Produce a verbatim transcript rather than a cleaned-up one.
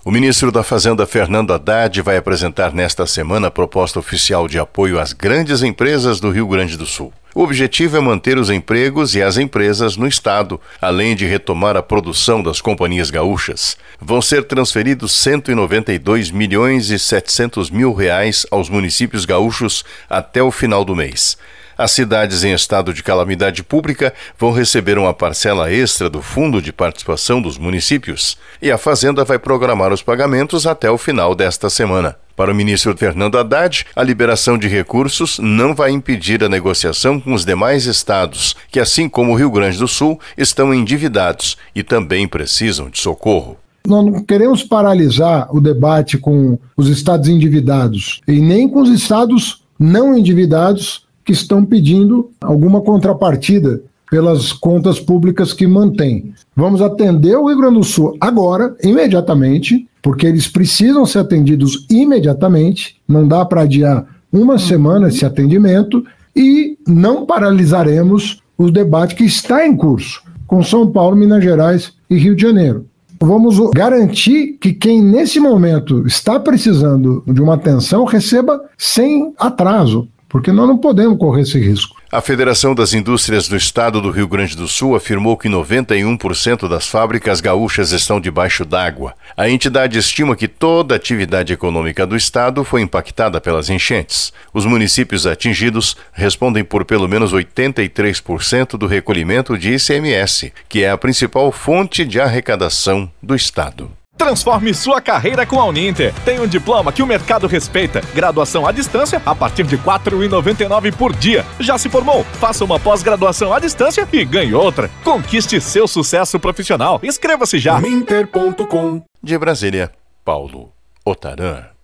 O ministro da Fazenda, Fernando Haddad, vai apresentar nesta semana a proposta oficial de apoio às grandes empresas do Rio Grande do Sul. O objetivo é manter os empregos e as empresas no estado, além de retomar a produção das companhias gaúchas. Vão ser transferidos cento e noventa e dois milhões e setecentos mil reais aos municípios gaúchos até o final do mês. As cidades em estado de calamidade pública vão receber uma parcela extra do Fundo de Participação dos Municípios e a Fazenda vai programar os pagamentos até o final desta semana. Para o ministro Fernando Haddad, a liberação de recursos não vai impedir a negociação com os demais estados, que, assim como o Rio Grande do Sul, estão endividados e também precisam de socorro. Nós não queremos paralisar o debate com os estados endividados e nem com os estados não endividados que estão pedindo alguma contrapartida pelas contas públicas que mantêm. Vamos atender o Rio Grande do Sul agora, imediatamente, porque eles precisam ser atendidos imediatamente, não dá para adiar uma semana esse atendimento, e não paralisaremos o debate que está em curso com São Paulo, Minas Gerais e Rio de Janeiro. Vamos garantir que quem nesse momento está precisando de uma atenção receba sem atraso, porque nós não podemos correr esse risco. A Federação das Indústrias do Estado do Rio Grande do Sul afirmou que noventa e um por cento das fábricas gaúchas estão debaixo d'água. A entidade estima que toda a atividade econômica do estado foi impactada pelas enchentes. Os municípios atingidos respondem por pelo menos oitenta e três por cento do recolhimento de I C M S, que é a principal fonte de arrecadação do estado. Transforme sua carreira com a Uninter. Tem um diploma que o mercado respeita. Graduação à distância a partir de quatro reais e noventa e nove centavos por dia. Já se formou? Faça uma pós-graduação à distância e ganhe outra. Conquiste seu sucesso profissional. Inscreva-se já. Uninter ponto com. De Brasília, Paulo Otaran.